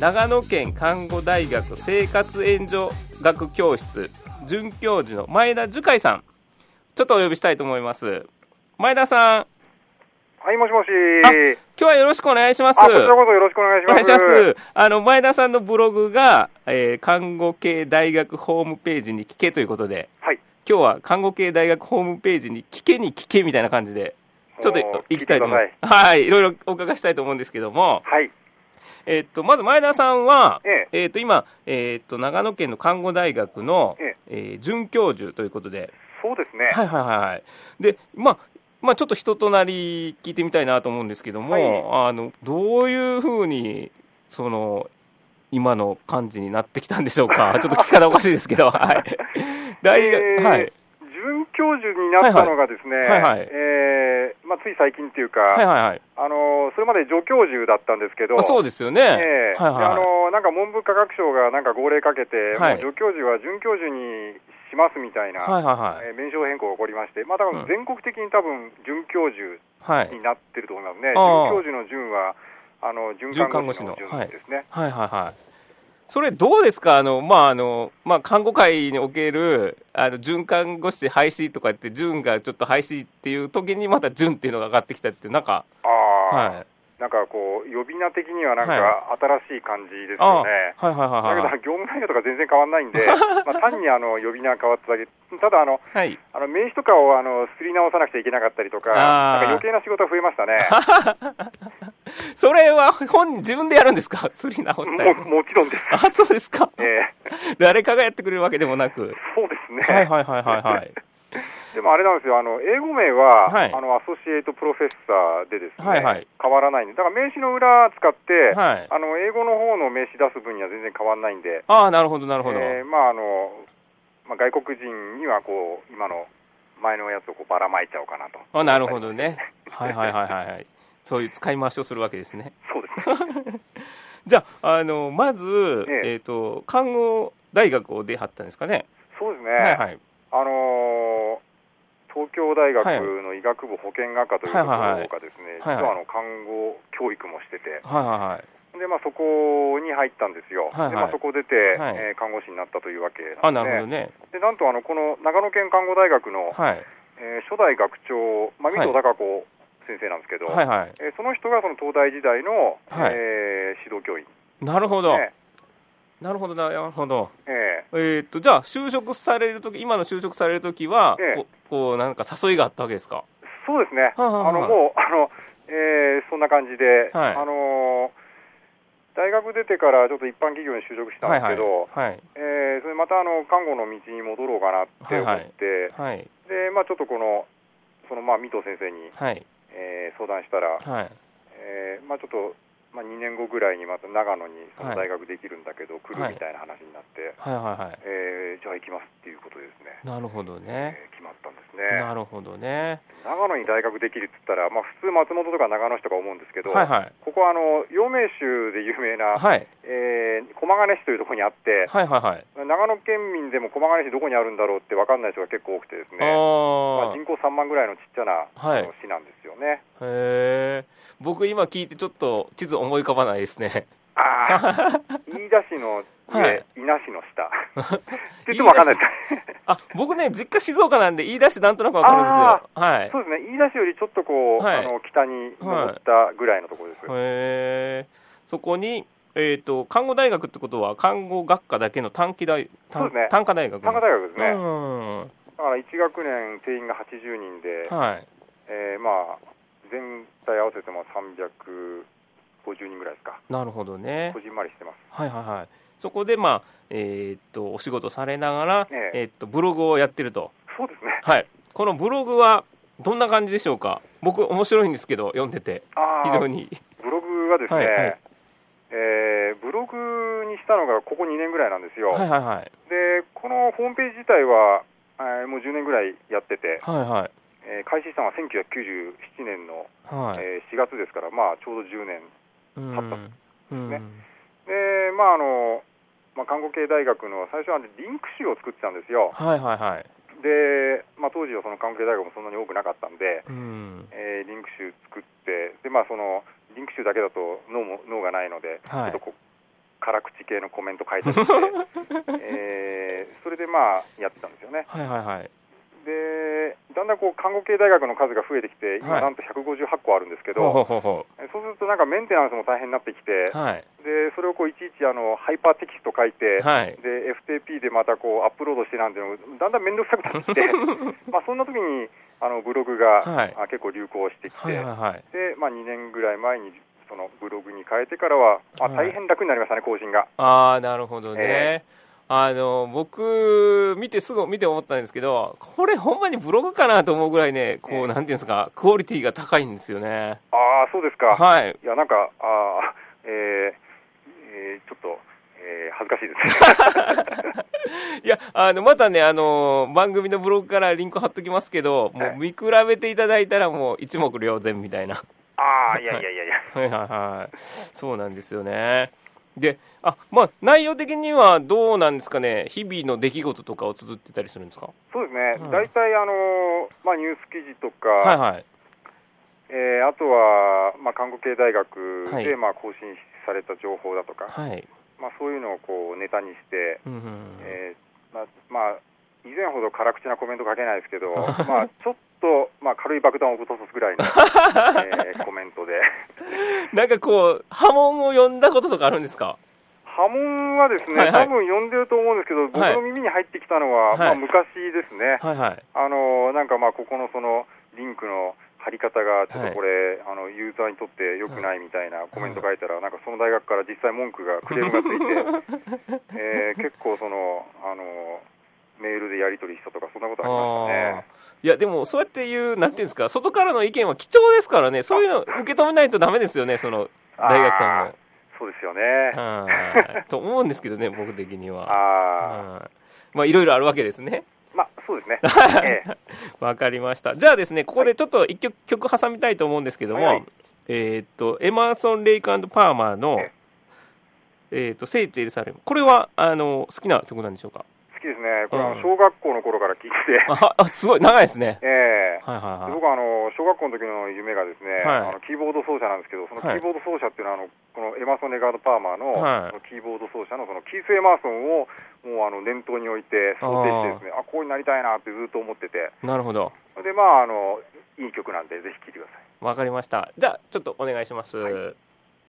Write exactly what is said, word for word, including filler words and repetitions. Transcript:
長野県看護大学生活援助学教室准教授の前田樹海さん、ちょっとお呼びしたいと思います。前田さん。 はい、もしもし。 今日はよろしくお願いします。 あ、こちらこそよろしくお願いします。お願いします。 あの前田さんのブログが、えー、看護系大学ホームページに聞けということで、はい、今日は看護系大学ホームページに聞けに聞けみたいな感じでちょっと行きたいと思います。はい、いろいろお伺いしたいと思うんですけども、はい、えー、っとまず前田さんは、えええー、っと今、えー、っと長野県の看護大学の、えええー、准教授ということで。 そうですね。 はいはいはい。で、まあまあ、ちょっと人となり聞いてみたいなと思うんですけども、はい、あのどういうふうにその今の感じになってきたんでしょうか。ちょっと聞き方おかしいですけど、はい、大学、 えーはい、准教授になったのがですね、はいはい、えーまあ、つい最近っていうか、はいはいはい、あのそれまで助教授だったんですけど、 そうですよね、 えーはいはい、あのなんか文部科学省がなんか号令かけて、はい、もう助教授は准教授にしますみたいな、はいはいはい、えー、名称変更が起こりまして、まあ、多分全国的に多分准教授になってると思いますね。はい、准教授の准はあの准看護師の准ですね。 はいはいはいはい。それどうですか。あの、まああのまあ、看護界におけるあの准看護師廃止とか言って准がちょっと廃止っていう時にまた准っていうのが上がってきたっていう、なんか、 あ、はい、なんかこう呼び名的にはなんか新しい感じですよね。はいはいはいはい、だけど業務内容とか全然変わらないんでまあ単にあの呼び名変わっただけ。ただあの、はい、あの名刺とかをあのすり直さなくちゃいけなかったりとか、なんか余計な仕事が増えましたね。 それは本人自分でやるんですか。すり直したり。 も, もちろんです。 あ、そうですか。えー、 誰かがやってくれるわけでもなく。 そうですね。 はいはいはいはいはい。 でもあれなんですよ、あの英語名は、はい、あのアソシエイトプロフェッサーでですね、はいはい、変わらないんで、だから名刺の裏使って、はい、あの英語の方の名刺出す分には全然変わらないんで。 ああ、なるほどなるほど。 えー、まああのまあ、外国人にはこう今の前のやつをこうばらまいちゃおうかなと。 あ、なるほどね。はいはいはいはいはい。そういう使い回しをするわけですね。 そうですね。 じゃあ、あのまず、えええー、と看護大学を出はったんですかね。 そうですね。はいはい、あのー、東京大学の医学部保健学科というところがですね、はいはいはい、実はあの看護教育もしてて、はいはいはい、でまあ、そこに入ったんですよ。はいはい、でまあ、そこ出て、はい、えー、看護師になったというわけなんですね。 あ、なるほどね。 でなんとあのこの長野県看護大学の、はい、えー、初代学長、まあ、水戸孝子先生なんですけど、はいはい、えー、その人がその東大時代の、はい、えー、指導教員。 なるほど、ね、なるほどなるほど。えー、えー、っとじゃあ就職されるとき、今の就職されるときは、えー、こ, こうなんか誘いがあったわけですか。 そうですね。はははあのもうあの、えー、そんな感じで、はい、あのー、大学出てからちょっと一般企業に就職したんですけど、はいはい、えー、それまたあの看護の道に戻ろうかなって思って、はいはい、でまあ、ちょっとこのそのまあ水戸先生に、はい、えー、相談したら、はい、えー、まあ、ちょっと、まあ、にねんごぐらいにまた長野にその大学できるんだけど、はい、来るみたいな話になって、はいはいはいはい、えー、じゃあ行きますっていうことですね。 なるほどね、 えー、決まったんですね。 なるほどね。 長野に大学できるって言ったら、まあ、普通松本とか長野市とか思うんですけど、はいはい、ここはあの陽明州で有名な、はい、えー、駒ヶ根市というところにあって、はいはいはい、長野県民でも駒ヶ根市どこにあるんだろうって分かんない人が結構多くてですね、あ、まあ、人口さんまんぐらいのちっちゃな、はい、あの市なんですよね。 へー、僕今聞いてちょっと地図思い浮かばないですね。 ああ、飯田市の上、はい、伊那市の下って言っても分かんないですあ、僕ね実家静岡なんで飯田市なんとなく分かるんですよ。はい、 そうですね、飯田市よりちょっとこう、はい、あの北に登ったぐらいのところです。 はい、へー、そこに、えーと、看護大学ってことは看護学科だけの短期大、 そうですね、 短科大学、 短科大学ですね。うん、だからいち学年定員がはちじゅうにんで、はい、えー、まあ全体合わせてもさんびゃくごじゅうにんぐらいですか。 なるほどね。 こじんまりしてます。 はいはいはい。そこで、まあえー、っとお仕事されながら、えええー、っとブログをやってると。 そうですね。 はい。このブログはどんな感じでしょうか。僕面白いんですけど読んでて非常に。 ブログはですね、はいはい、えー、ブログにしたのがここにねんぐらいなんですよ。はいはいはい。でこのホームページ自体は、えー、もうじゅうねんぐらいやってて、はいはい、えー、開始したのはせんきゅうひゃくきゅうじゅうななねんの、はい、えー、しがつですから、まあ、ちょうどじゅうねん経ったんですね。で、まああのまあ、看護系大学の最初はリンク集を作ってたんですよ。はいはいはい。で、まあ、当時はその看護系大学もそんなに多くなかったんで、うん、えー、リンク集作って、で、まあ、そのリンク集だけだと脳も脳がないので、はい、ちょっとこう辛口系のコメント書いてあって、えー、それでまあやってたんですよね。 はいはいはい。 でだんだんこう看護系大学の数が増えてきて、今なんとひゃくごじゅうはちこあるんですけど、はい、そうするとなんかメンテナンスも大変になってきて、はい、でそれをこういちいちあのハイパーテキスト書いて、はい、で エフティーピー でまたこうアップロードしてなんていうのだんだん面倒くさくなってきてまあそんな時にあのブログが、はい、結構流行してきて、はいはいはい、でまあ、にねんぐらい前にそのブログに変えてからは、まあ、大変楽になりましたね、更新が。 ああ、なるほどね。えーあの僕見てすぐ見て思ったんですけど、これほんまにブログかなと思うぐらいね、こう、えー、なんていうんですか、クオリティが高いんですよね。 ああ、そうですか。 はい。 いやなんかあ、えーえー、ちょっと、えー、恥ずかしいですね。 いやあのまたねあの番組のブログからリンク貼っときますけど、もう見比べていただいたらもう一目瞭然みたいな。 ああ、いやいやいやいや。 はいはいはい。そうなんですよね。で、あ、まあ、内容的にはどうなんですかね、日々の出来事とかを綴ってたりするんですか？ そうですね、大体、あのまあ、ニュース記事とか、はいはい、えー、あとは、まあ、看護系大学で、はい、まあ、更新された情報だとか、はい、まあ、そういうのをこうネタにして、うんうんえーまあまあ、以前ほど辛口なコメント書けないですけど、まあ、ちょっと、まあ、軽い爆弾を落とすぐらいの、えー、コメントでなんかこう波紋を呼んだこととかあるんですか？ 波紋はですね、はいはい、多分呼んでると思うんですけど、僕の耳に入ってきたのは、はいまあ、昔ですね、はいはい、あのなんかまあここのそのリンクの貼り方がちょっとこれ、はい、あのユーザーにとって良くないみたいなコメント書いたら、はい、なんかその大学から実際文句がクレームがついて、えー、結構そのあのメールでやり取りしたとかそんなことありましたね。 いやでもそうやっていうなんていうんですか、外からの意見は貴重ですからね、そういうの受け止めないとダメですよね、その大学さんも。 そうですよね。 と思うんですけどね、僕的には。あまあいろいろあるわけですね。 まあそうですね。 わ、ええ、かりました。じゃあですね、ここでちょっと一曲、曲挟みたいと思うんですけども、はいはい、えー、っとエマーソン・レイク&パーマーの、えええー、っと聖地エルサレム、これはあの好きな曲なんでしょうか？ 好きですね。これは小学校の頃から聴いてて、 うん、あすごい長いですね。 えーはいはいはい、僕はあの小学校の時の夢がですね、はい、あのキーボード奏者なんですけど、そのキーボード奏者っていうのはあのこのエマーソン・レイク&パーマーの、はい、そのキーボード奏者のそのキース・エマーソンをもうあの念頭に置いて想定してですね、あこうになりたいなってずっと思ってて。 なるほど。 でまああのいい曲なんでぜひ聴いてください。 わかりました。じゃあちょっとお願いします。はい。